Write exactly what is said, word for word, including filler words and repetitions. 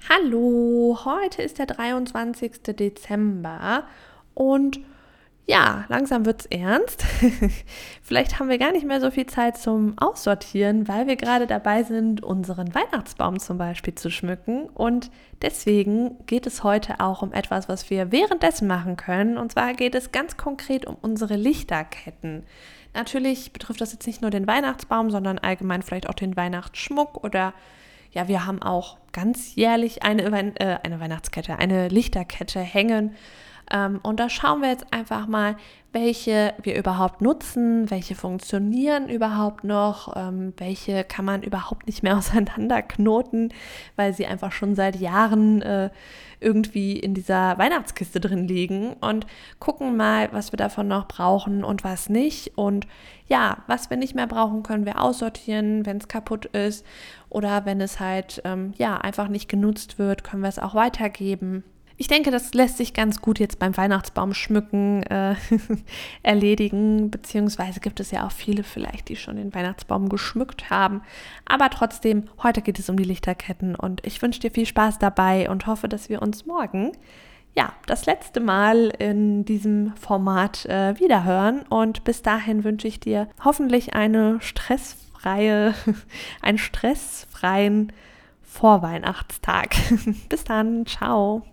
Hallo, heute ist der dreiundzwanzigster Dezember und ja, langsam wird's ernst. Vielleicht haben wir gar nicht mehr so viel Zeit zum Aussortieren, weil wir gerade dabei sind, unseren Weihnachtsbaum zum Beispiel zu schmücken. Und deswegen geht es heute auch um etwas, was wir währenddessen machen können. Und zwar geht es ganz konkret um unsere Lichterketten. Natürlich betrifft das jetzt nicht nur den Weihnachtsbaum, sondern allgemein vielleicht auch den Weihnachtsschmuck oder ja, wir haben auch ganz jährlich eine, äh, eine Weihnachtskette, eine Lichterkette hängen. Ähm, und da schauen wir jetzt einfach mal, welche wir überhaupt nutzen, welche funktionieren überhaupt noch, ähm, welche kann man überhaupt nicht mehr auseinanderknoten, weil sie einfach schon seit Jahren äh, irgendwie in dieser Weihnachtskiste drin liegen und gucken mal, was wir davon noch brauchen und was nicht. Und ja, was wir nicht mehr brauchen, können wir aussortieren, wenn es kaputt ist oder wenn es halt ähm, ja einfach nicht genutzt wird, können wir es auch weitergeben. Ich denke, das lässt sich ganz gut jetzt beim Weihnachtsbaum schmücken äh, erledigen, beziehungsweise gibt es ja auch viele vielleicht, die schon den Weihnachtsbaum geschmückt haben. Aber trotzdem, heute geht es um die Lichterketten und ich wünsche dir viel Spaß dabei und hoffe, dass wir uns morgen, ja, das letzte Mal in diesem Format äh, wiederhören. Und bis dahin wünsche ich dir hoffentlich eine stressfreie, einen stressfreien Vorweihnachtstag. Bis dann, ciao.